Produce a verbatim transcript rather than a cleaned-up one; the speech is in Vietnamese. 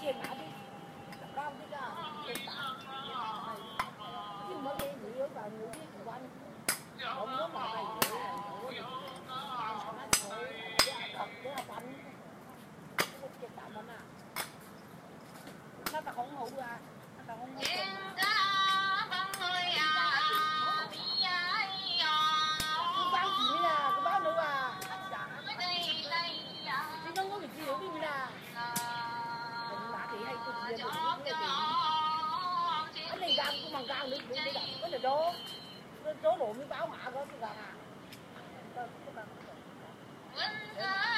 tiền mã đi cao đi ra tiền mã chứ mới nghe người vào người đi quanh không có mà này nữa nó ta không ngủ ra nó ta không ngủ bao gì nè cái bao nữa à chứ nó có việc gì nữa đi nè mà thì hay cái gì cái này gam cũng bằng gam nữa để đặt cái này đó cái chỗ đồ mới báo hả có cái gà à